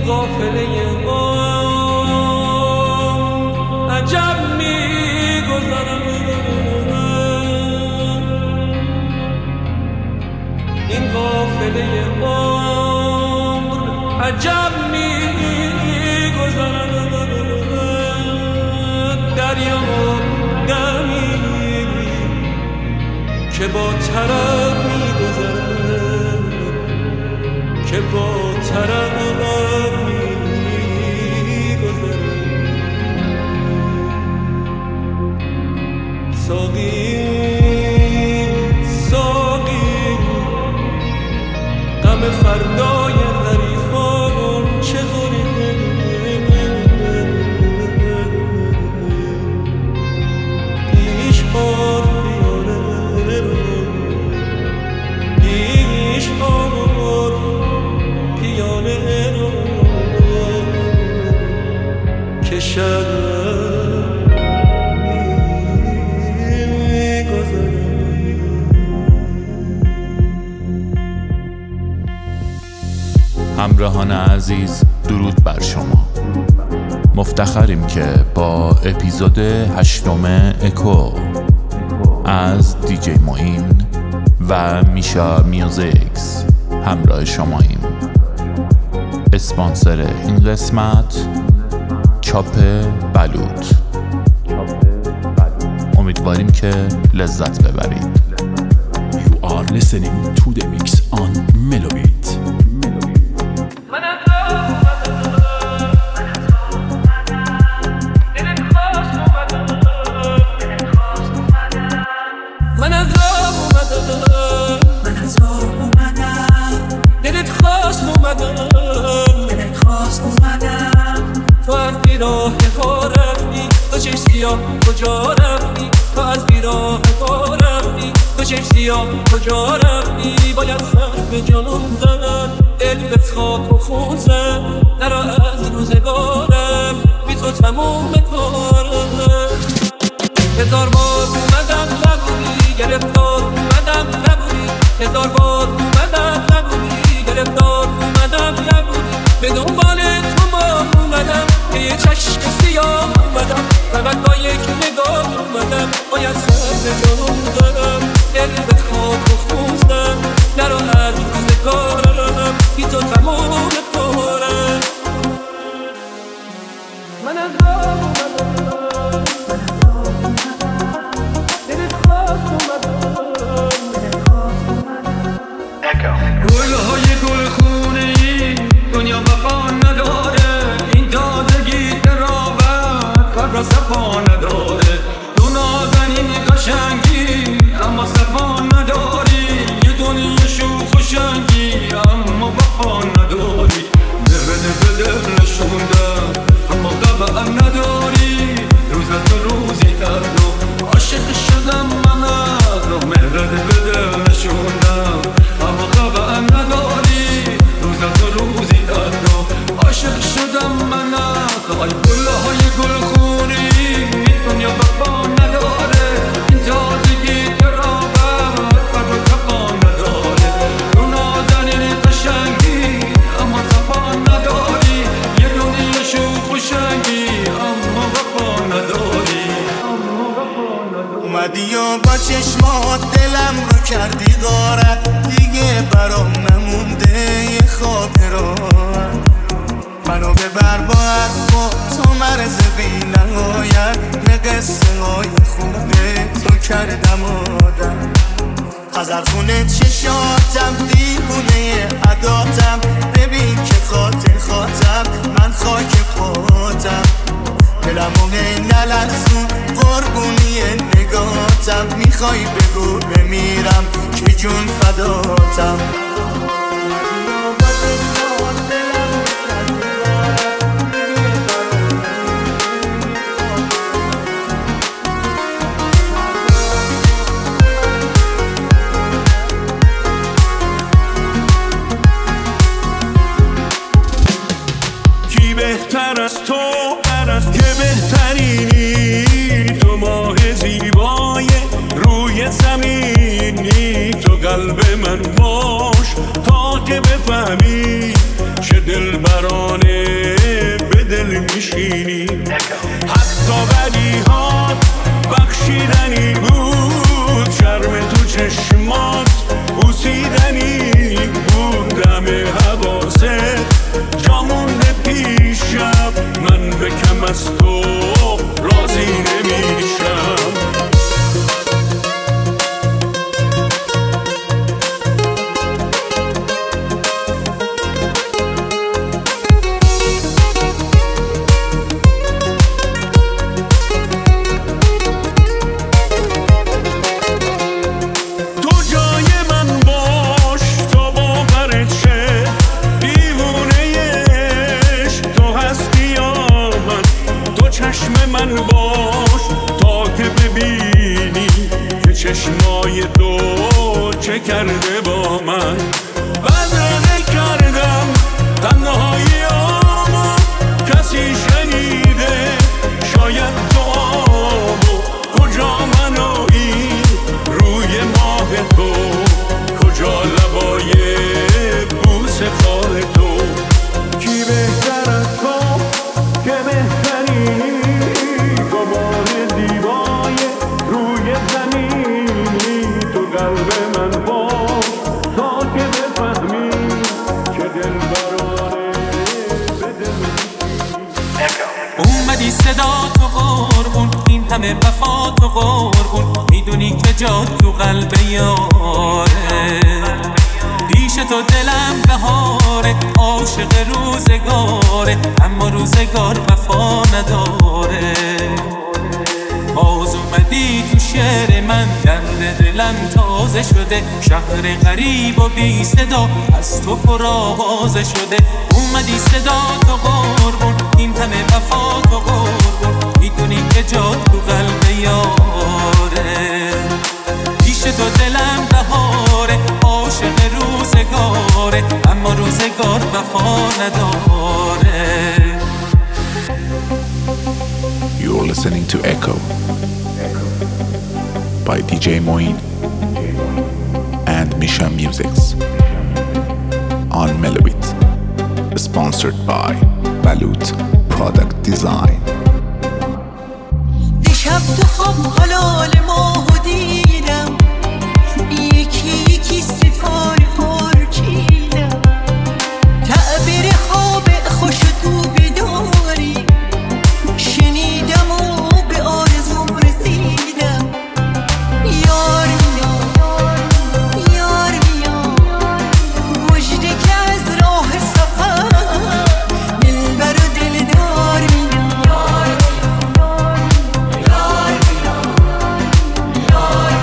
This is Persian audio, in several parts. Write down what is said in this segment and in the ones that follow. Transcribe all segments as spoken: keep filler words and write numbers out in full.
قافله عمر عجب می‌گذرد، این قافله عمر عجب می‌گذرد، دریا دمی که با طرب می‌گذرد، که با طرب ساقی ساقی غم فردای حریفان چه خوری، پیش آر پیاله رو، پیش آر پیاله رو که شب همراهان عزیز، درود بر شما. مفتخریم که با اپیزود هشتم اکو از دیجی معین و میشا میوزیکس همراه شماییم. اسپانسر این قسمت چاپ بلوط. امیدواریم که لذت ببرید. You are listening to the mix on Melobit. تو از بیراه ها رفتی، تو چشم سیاه کجا رفتی، تو از بیراه ها رفتی، تو چشم سیاه کجا رفتی، باید سر به جانم زد، دل به خاک و خون زد، نرا از روزگارم بی تو تموم کارم. هزار بار اومدم نبودی، گرفتار اومدم نبودی، هزار بار اومدم نبودی، گرفتار اومدم نبودی، به دنبال تو ما اومدم، به یه چشم سیاه اومدم، فقط با یک نگاه اومدم، باید سر به جانم زدم، دل به خاک و خون زدم، نرا از روزگارم بی تو تمام کارم. من از راه اومدم، گل‌های گلخونه‌ای دنیا وفا نداره، این دادگی قرابت قدر صفا نداره، دو نازنین قشنگی اما صفا نداری، یه دنیا شوخ و شنگی اما وفا نداری، دل به دل نشوندم اما طبع نداری، روز از تو روزی تر و عاشق شدم من از رو، مهرد به دل نشوندم اما طبع نداری، روز از تو روزی تر و عاشق شدم من از ای گل‌های گلخونی دنیا وفا نداره، این تازگی قرابت قدر و صفا نداره، رو نازنین قشنگی اما صفا نداری، یه دنیا شوخ و شنگی اما وفا نداری. اومدی و با چشمات دلم رو کردی غارت، دیگه برام نمونده یه خاطرات، منو ببر باید با تو مرز بی نهایت، یه قصه های خوبه تو کردم آدم، خزرخونه چشاتم دیوونه عداتم، ببین که خاطر خاطم من خاک پاتم، دلمو هی نلرزون قربونی نگاتم، میخوای بگو بمیرم که جون فداتم. کی بهتر از تو که بهترینی، تو ماه زیبای روی زمینی، تو قلب من باش تا که بفهمی چه دلبرانه از تو راضی نمیشم. چشمای تو چه کرده با من، بدرنه کردم تنهاییامو، کسی شنیده شاید دعامو، کجا منایی روی ماه تو، کجا لبای بوس خواه تو، کی بهتر از تو که بهتری، گمان دیوای روی زمین، قلب من باش تا که بفهمی که دل برانه به دل. اومدی صدا تو قربون، این همه وفا تو قربون، میدونی که جا تو قلب یاره، پیش تو دلم بهاره، عاشق روزگاره، اما روزگار وفا نداره. باز اومدی تو شعر من، درد دلم تازه شده، شهر غریب و بی صدا از تو پرآوازه شده. اومدی صدا تو قربون، این همه وفا تو قربون، میدونی که جا تو قلب یاره، پیش تو دلم بهاره، عاشق روزگاره، اما روزگار وفا نداره. You're listening to Echo by دی جی Moin and Misha Musics on Melobit, sponsored by Balut Product Design. دیشب تو خواب حلال ماهو دیدم، یکی یکی ستاره خور چیدم، تعبیر خواب خوش تو بداری شنیدم و به آرزوم رسیدم. یار میاد یار میاد، مژده که از راه سفر دلبر و دلدار میاد. یار میاد یار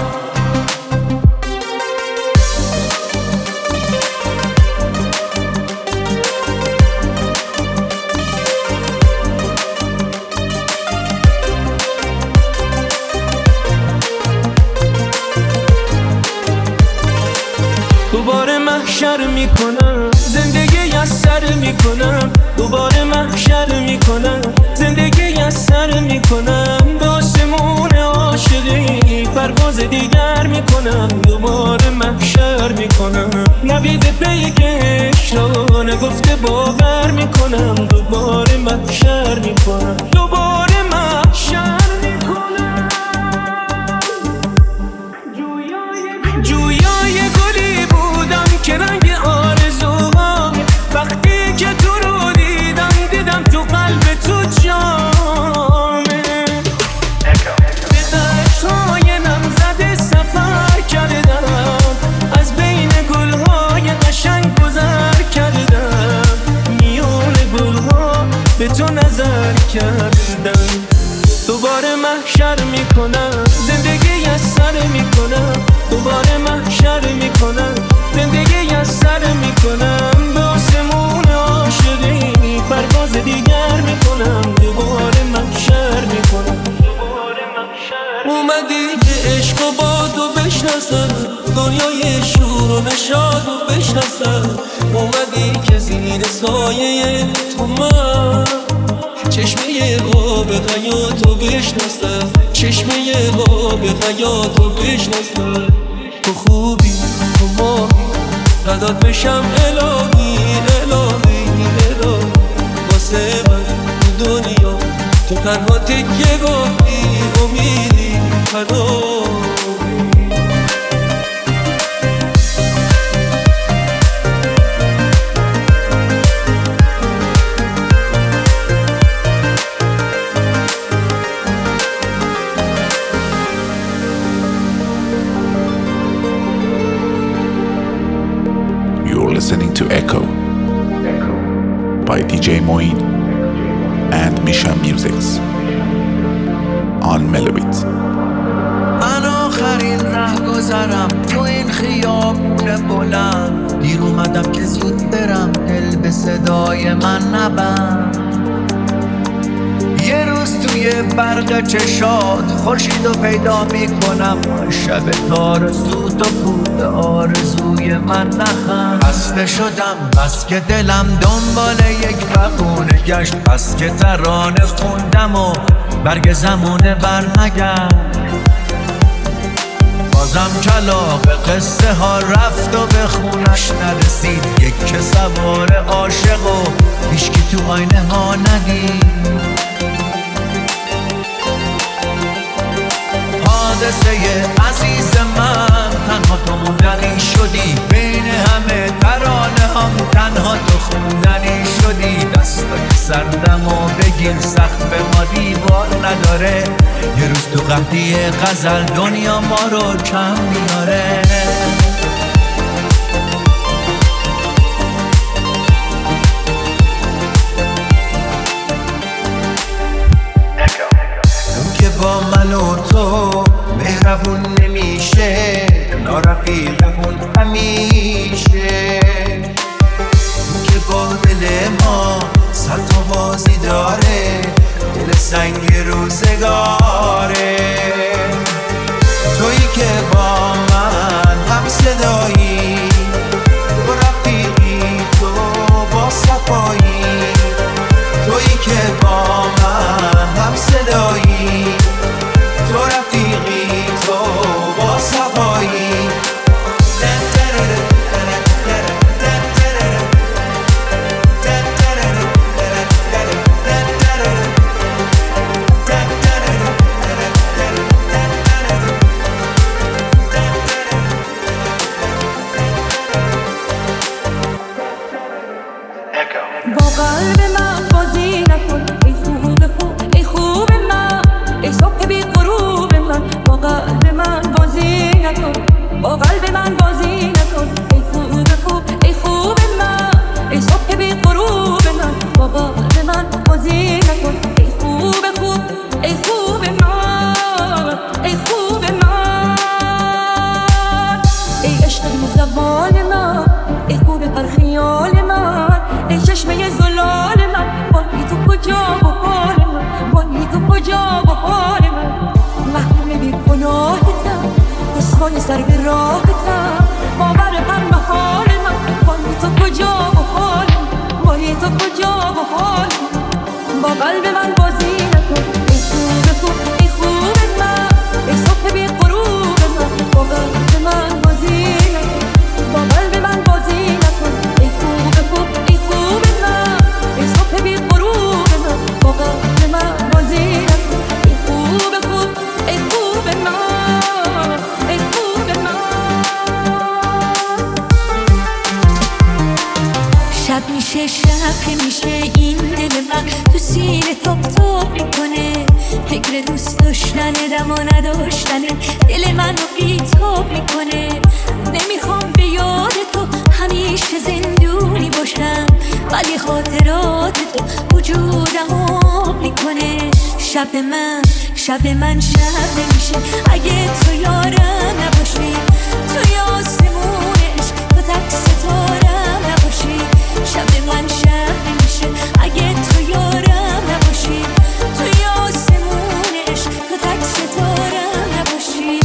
دوباره محشر میکنم، زندگی از سر میکنم، دوباره محشر میکنم، زندگی از سر میکنم، به آسمون عاشقی پرواز دیگر میکنم، دوباره محشر میکنم، نوید پیکش را نگفته باور میکنم، دوباره محشر میکنم، دوباره محشر میکنم. جویای گلی بودم که رنگ آرزوها، وقتی که تو رو دیدم دیدم تو قلب تو جامه، به دشت‌های نمزده سفر کردم، از بین گلهای قشنگ گذر کردم، میون گلها به تو نظر کردم، دوباره محشر میکنم، زندگی از سر میکنم، دوباره محشر میکنم، زندگی از سر میکنم، به آسمون عاشقی پرواز دیگر میکنم، دوباره محشر میکنم. اومدی که عشق و بادو بشناسم، دنیای شور و نشاد و بشناسم، اومدی که زیر سایه تو من چشمه آب حیاتو بشناسم، چشمه آب حیاتو بشناسم. تو خوبی تو ماهی فدات بشم الهی الهی الهی، واسه من تو دنیا تو تنها تکیه گاهی امیدی پناهی. Moin and Misha Musics on Melobit. من آخرین ره گذرم تو این خیابون بلند، دیر اومدم که زود برم، دل به صدای من نبند. یه روز توی برق چشات خورشیدو پیدا میکنم، شب تارسو تو پول آرزوی من نخند. خسته شدم بس که دلم دنبال یک بهونه گشت، بس که ترانه خوندم و برگ زمونه برنگشت. بازم کلاغ قصه ها رفت و به خونش نرسید، یک که سوار عاشق و هیچکی تو آینه ها ندید. حادثه عزیز من تنها تو موندنی شدی، بین همه ترانه هم تنها تو خوندنی شدی. دستای سردم و بگیر سخت به ما دیوار نداره، یه روز تو قحطی غزل دنیا ما رو کم میاره. که با من و تو مهربون نمیشه، نارفیقمون همیشه. که با دل ما صد تا بازی داره، دل سنگ روزگاره. تویی که با من هم صدایی، تو رفیقی تو با صفایی. تویی که با من هم صدایی، تو رفیقی تو با صفایی. با قلب من بازی نکن ای خوب خوب ای خوب من، ای صبح بی غروب من. با قلب من بازی نکن، با قلب من بازی نکن ای خوب خوب ای خوب من، ای صبح بی غروب من. با قلب من بازی نکن ای خوب خوب ای خوب من، ای خوب من. ای عشق بی زبان من، ای خوب پر خیال من، ای چشمه زلال من. بانی تو کجا و حال من، بانی تو کجا و حال من. محروم بی گناهتم، رسوای سر به راهتم، باور هر محال من. بانی تو کجا و حال من، بانی تو کجا و حال من. با قلب من بازی نکن ای خوب خوب ای خوب من، ای صبح بی غروب من. با قلب من بازی نکن، با قلب من بازی نکن ای خوب خوب ای خوب من، ای صبح بی غروب من. با قلب من بازی نکن ای خوب خوب ای خوب من، ای خوب من. شب میشه شب میشه این دل من تو سینه تاپ تاپ میکنه، فکر دوست داشتن دم و نداشتن دل من رو بیتاب میکنه. نمیخوام به یاد تو همیشه زندونی باشم، ولی خاطرات تو وجودم آب میکنه. شب من شب من شب نمیشه اگه تو یارم نباشی، توی آسمونش تو تک ستارم نباشی. شب من شب نمیشه اگه تو یارم نباشی، توی آسمونش تو تک ستارم نباشی.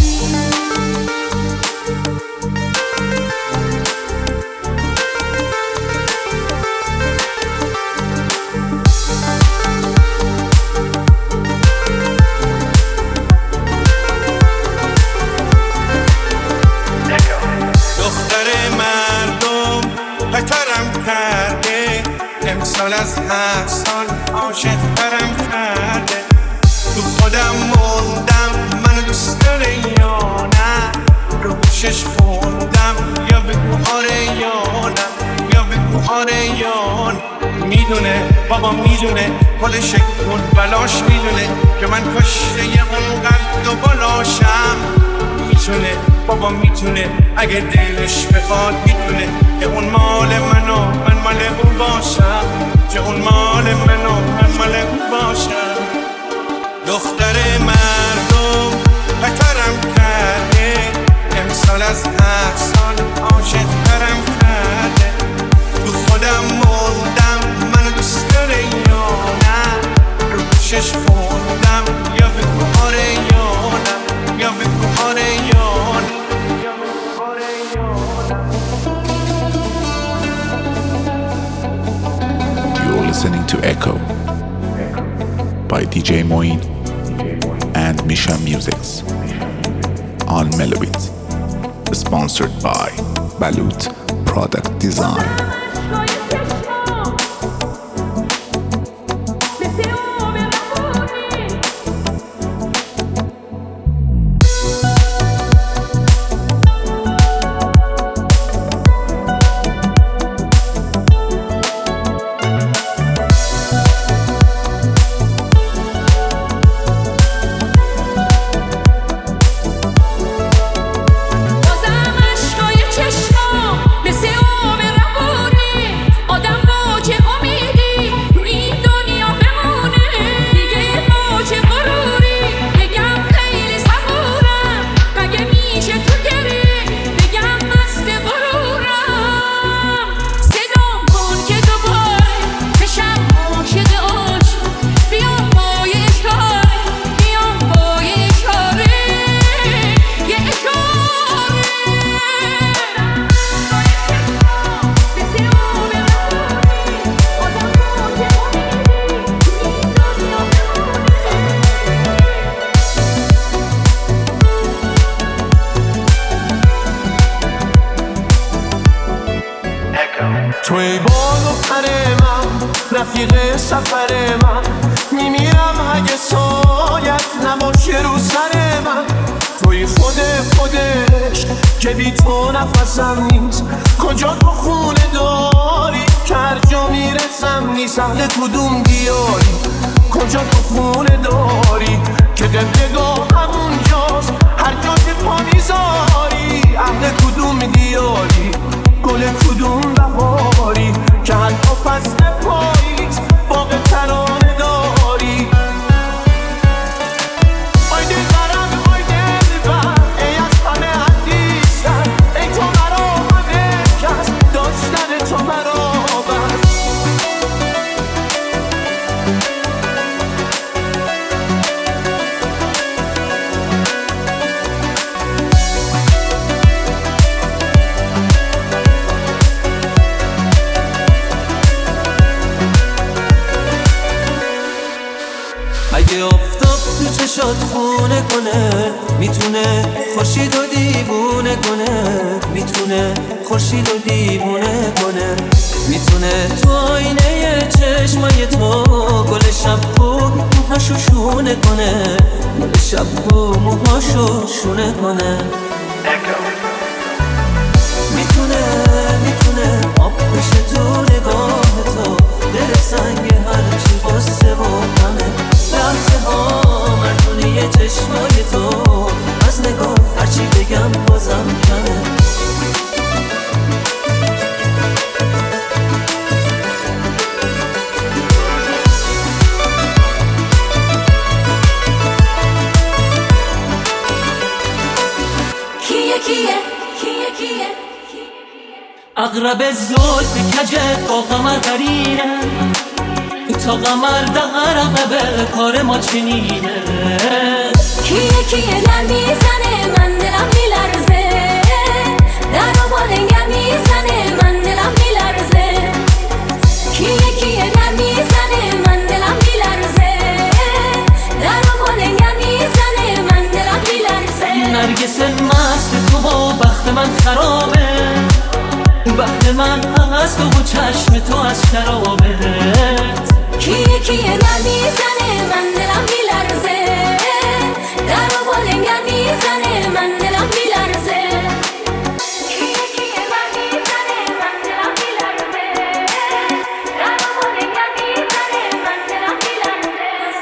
امسال از هر سال عاشق ترم کرده. تو خودم موندم منو دوست داره یا نه، رو گوشش خوندم یا بگو آره یا نه، یا بگو آره یا نه. میدونه بابا میدونه خودش کن بلاش میدونه که من کشته اون قد و بالاشم. میتونه بابا میتونه اگه دلش بخواد، میتونه که اون مال منو من مال اون باشم. که اون مال من و من مال اون باشم. دختر مردم بترم کرده، امسال از هر سال عاشق ترم کرده. تو خودم موندم منو دوست داره یا نه، رو گوشش خوندم یا بگو آره یا نه، یا بگو آره یا نه. You're listening to Echo by D J Moeen and Misha Musics on Melobit, sponsored by Balut Product Design. توی بال و پر من، رفیق سفر من، میمیرم اگه سایت نباشه رو سر من. توی خود خودش که بی تو نفسم نیست، کجا تو خونه داری که هر جا میرسم نیست. اهل کدوم دیاری، کجا تو خونه داری که قبلگاه همونجاست هر جا که پا میذاری. اهل کدوم دیاری، گل کدوم بهاری که حتی فصل پاییز باغ ترانه داری. آی دلبرم آی دلبر، ای از همه عزیزتر، ای تو مرا همه کس، داشتن تو مرا بس. اگه آفتاب تو چشات خونه کنه، میتونه خورشید و دیوونه کنه، میتونه خورشید و دیوونه کنه، میتونه تو آینه چشمای تو گل شبو موهاشو شونه کنه، گل شبو موهاشو شونه کنه. میتونه میتونه آب بشه تو نگاه تو، دل سنگ هرچی واسه و همه لحظه ها مردونی چشمای تو، از نگاه هرچی بگم بازم کمه. کیه کیه کیه کیه اغرب زلف کجت با قمر قرینه، تا قمر دقرقه به کار ما چنینه. کیه کیه در میزنه من دلم میلرزه، در و بالنگر میزنه من دلم میلرزه. کیه کیه در میزنه من دلم میلرزه، در و بالنگر میزنه من دلم میلرزه. نرگس مست تو با بخت من خرابه، بخت من از تو و چشم تو از شرابه. کیه کیه در میزنه من دلم میلرزه، در و بالنگر میزنه من دلم میلرزه. کیه کیه در میزنه من دلم میلرزه، در و بالنگر میزنه من دلم میلرزه.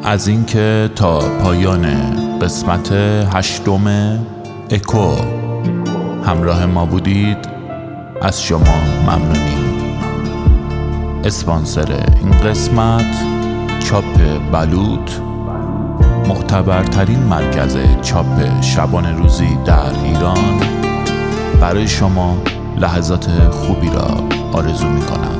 از اینکه تا پایان قسمت هشتم اکو همراه ما بودید از شما ممنونیم. اسپانسر این قسمت چاپ بلوط، معتبرترین مرکز چاپ شبانه روزی در ایران، برای شما لحظات خوبی را آرزو می کند.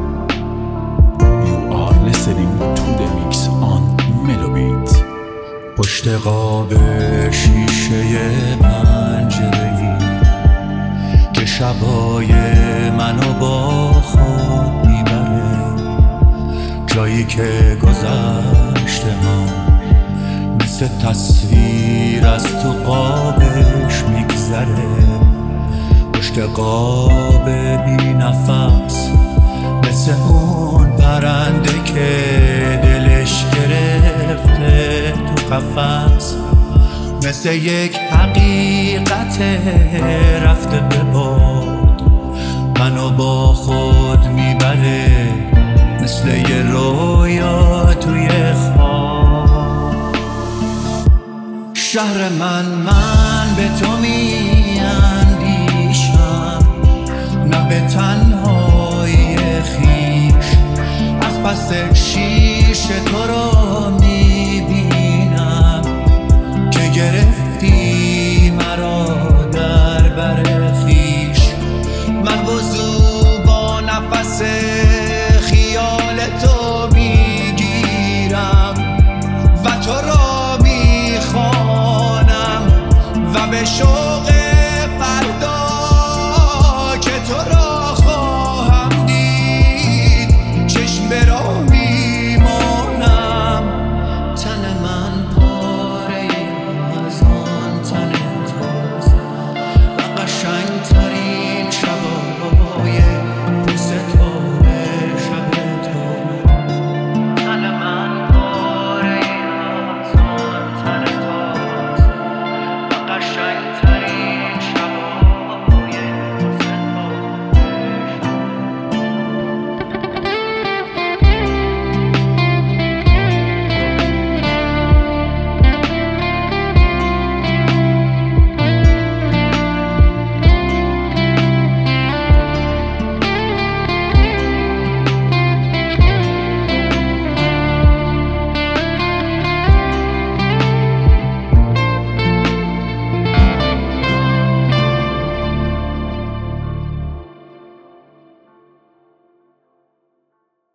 You are listening to the mix on Melobit. پشت قاب شیشه پنجره‌ای که شبای منو با خود میبره، جایی که گذشته ما مثل تصویر از تو قابش میگذره. پشت قاب بی نفس مثل اون پرنده که دلش گرفته تو قفس، مثل یک حقیقت رفته به باد منو با خود میبره، مثل یه رویا توی خواب. شهر من من به تو میاندیشم، نه به تنها